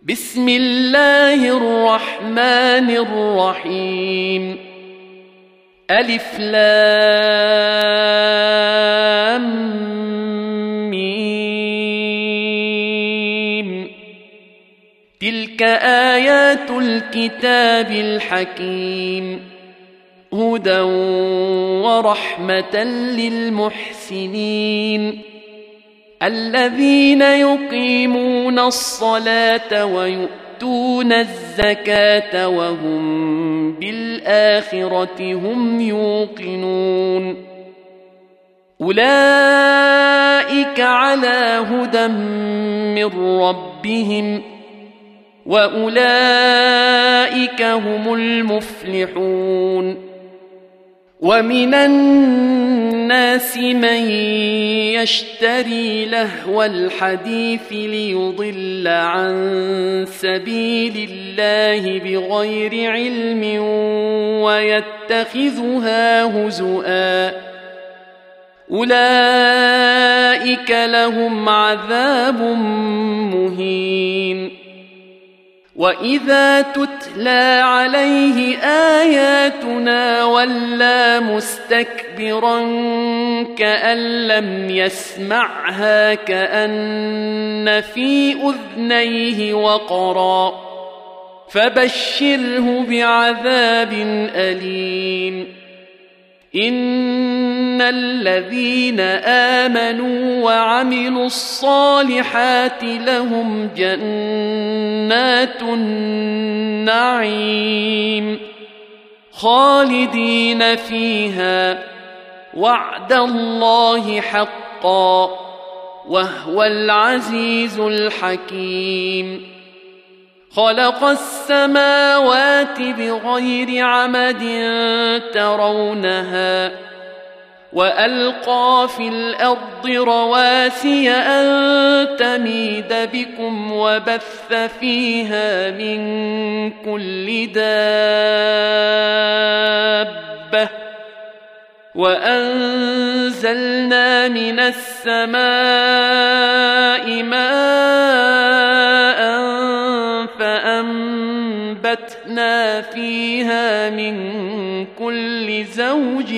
بسم الله الرحمن الرحيم. ألف لام ميم. تلك آيات الكتاب الحكيم، هدى ورحمة للمحسنين الذين يقيمون الصلاة ويؤتون الزكاة وهم بالآخرة هم يوقنون. أولئك على هدى من ربهم وأولئك هم المفلحون. ومن الناس من يشتري لهو الحديث ليضل عن سبيل الله بغير علم ويتخذها هزؤا، أولئك لهم عذاب مهين. وإذا تتلى عليه آياتنا ولى مستكبرا كأن لم يسمعها كأن في أذنيه وقرا، فبشره بعذاب أليم. إن الذين آمنوا وعملوا الصالحات لهم جنات النعيم خالدين فيها، وعد الله حقا، وهو العزيز الحكيم. خلق السماوات بغير عمد ترونها، وألقى في الأرض رواسي أن تميد بكم وبث فيها من كل دابة، وأنزلنا من السماء ماء فأنبتنا فيها من كل زوج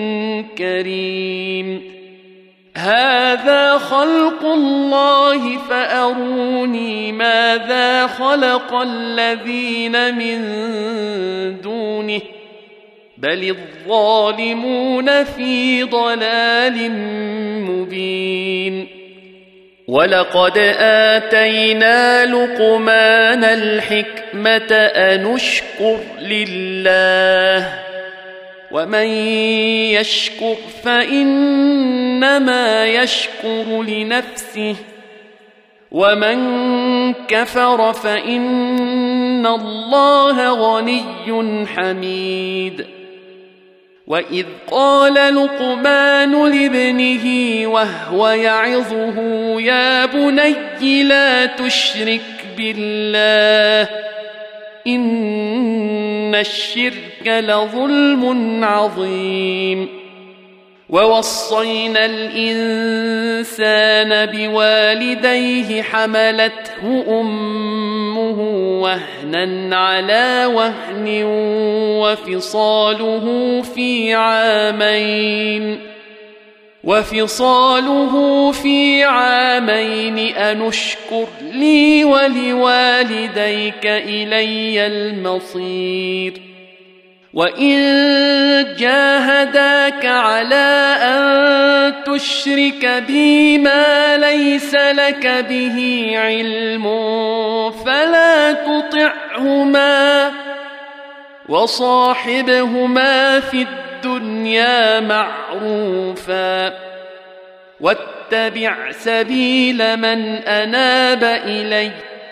كريم. هذا خلق الله فأروني ماذا خلق الذين من دونه، بل الظالمون في ضلال مبين. ولقد آتينا لقمان الحكمة أن اشكر لله، ومن يشكر فإنما يشكر لنفسه، ومن كفر فإن الله غني حميد. وإذ قال لقمان لابنه وهو يعظه يا بني لا تشرك بالله إن الشرك لظلم عظيم. ووصينا الإنسان بوالديه حملته أمه وهنا على وهن وفصاله في عامين أن اشكر لي ولوالديك إلي المصير. وإن جاهداك على أن تشرك بي ما ليس لك به علم فلا تطعهما، وصاحبهما في الدنيا معروفا، واتبع سبيل من أناب إلي،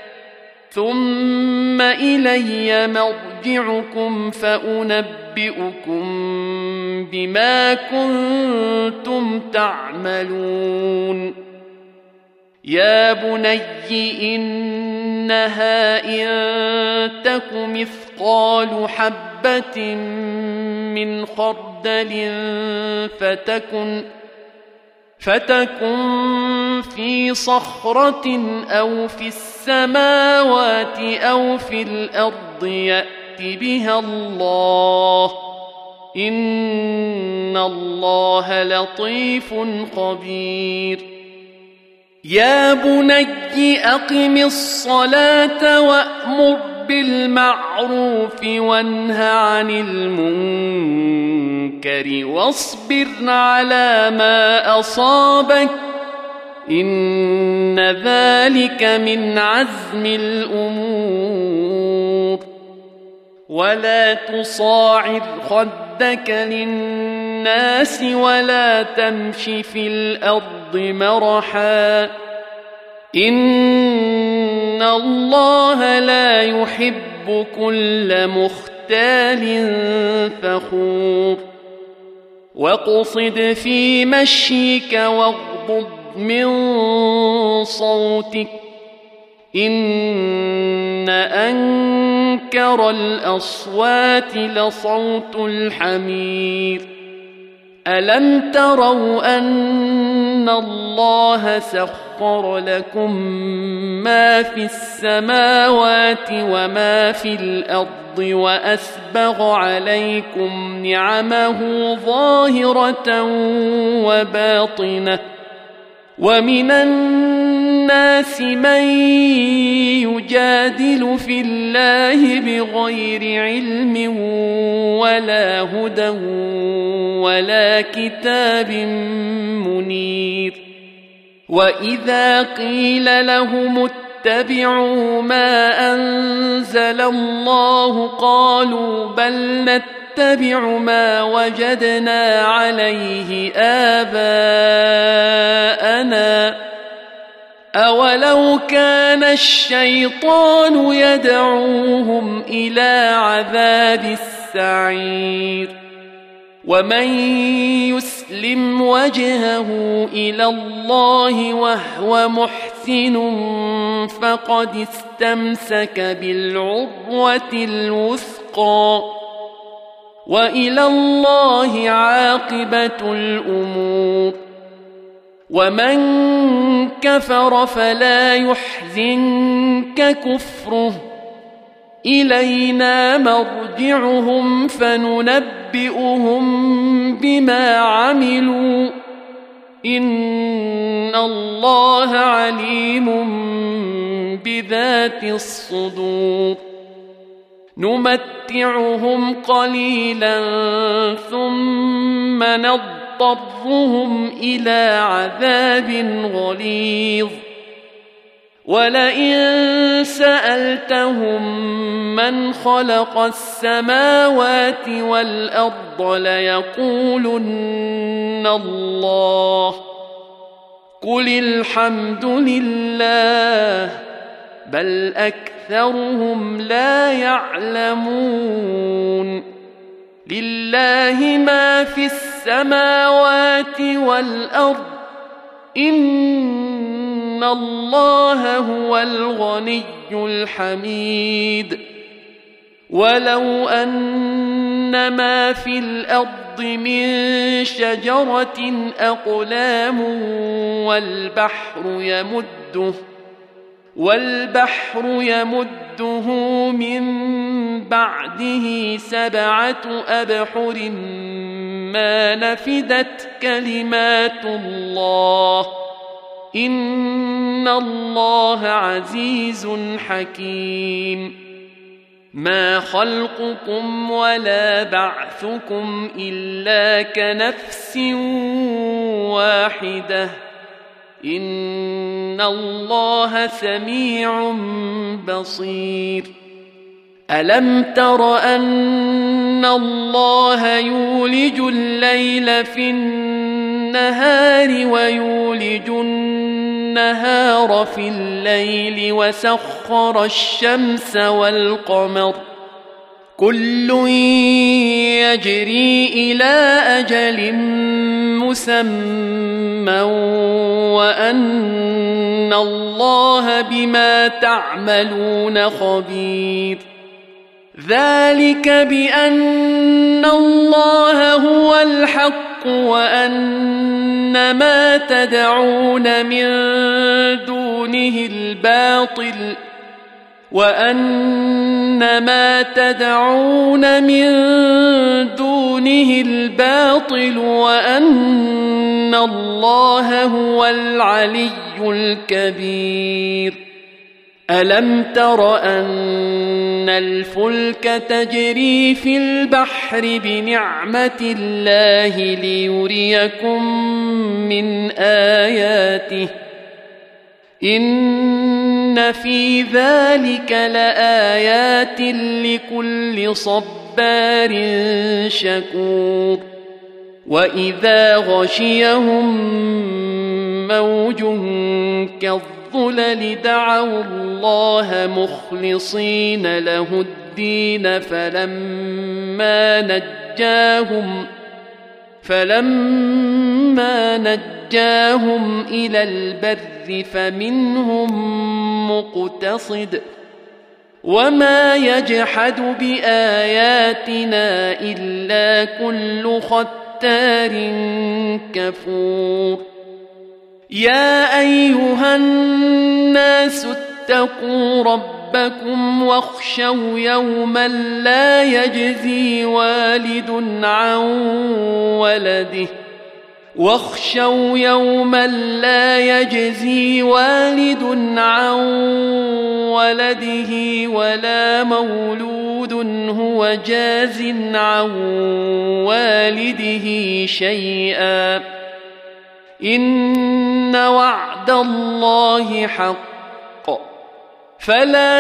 ثم إلي مرجعكم فأنبئكم بما كنتم تعملون. يا بني إنها إن تك مثقال حبة من خردل فتكن في صخرة أو في السماوات أو في الأرض يأت بها الله إن الله لطيف خبير يا بني أقم الصلاة وأمر بالمعروف وانه عن المنكر واصبر على ما أصابك إن ذلك من عزم الأمور ولا تصاعر خدك للناس ولا تمش في الأرض مرحا إن الله لا يحب كل مختال فخور واقصد في مشيك واغضض من صوتك إن أنكر الأصوات لصوت الحمير ألم تروا أن الله سخر لكم ما في السماوات وما في الأرض وأسبغ عليكم نعمه ظاهرة وباطنة ومن الناس من يجادل في الله بغير علم ولا هدى ولا كتاب منير وإذا قيل لهم اتبعوا ما أنزل الله قالوا بل نتبع ما وجدنا عليه آباءنا أولو كان الشيطان يدعوهم إلى عذاب السعير ومن يسلم وجهه إلى الله وهو محسن فقد استمسك بالعروة الوثقى وإلى الله عاقبة الأمور ومن كفر فلا يحزنك كفره إلينا مرجعهم فننبئهم بما عملوا إن الله عليم بذات الصدور نمتعهم قليلا ثم نضطرهم إلى عذاب غليظ ولئن سألتهم من خلق السماوات والأرض ليقولن الله قل الحمد لله بل أكثرهم لا يعلمون لله ما في السماوات والأرض إن الله هو الغني الحميد ولو أن ما في الأرض من شجرة أقلام والبحر يمده من بعده 7 أبحر ما نفدت كلمات الله إن الله عزيز حكيم ما خلقكم ولا بعثكم إلا كنفس واحدة إن الله سميع بصير ألم تر أن الله يولج الليل في النهار ويولج النهار في الليل وسخر الشمس والقمر كل يجري إلى أجل مسمى وأن الله بما تعملون خبير ذلك بأن الله هو الحق وأن ما تدعون من دونه الباطل وأن الله هو العلي الكبير. ألم تر أن الفلك تجري في البحر بنعمة الله ليريكم من آياته إن في ذلك لآيات لكل صبار شكور. وإذا غشيهم موج كالظلل دعوا الله مخلصين له الدين فلما نجاهم إلى البر فمنهم مقتصد وما يجحد بآياتنا إلا كل ختار كفور. يا أيها الناس اتقوا ربكم واخشوا يوما لا يجزي والد عن ولده ولا مولود هو جاز عن والده شيئا إن وعد الله حق فلا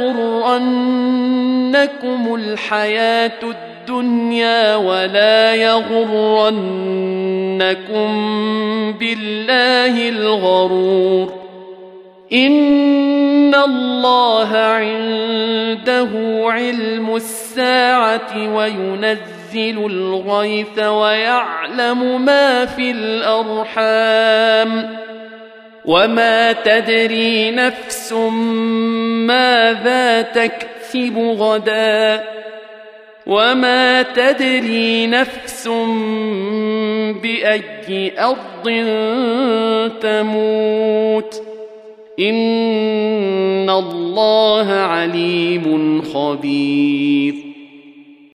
تغرنكم الحياة الدنيا ولا يغرنكم بالله الغرور. إن الله عنده علم الساعة وينزل الغيث ويعلم ما في الأرحام وما تدري نفس ماذا تكسب غدا وما تدري نفس بأي أرض تموت إن الله عليم خبير.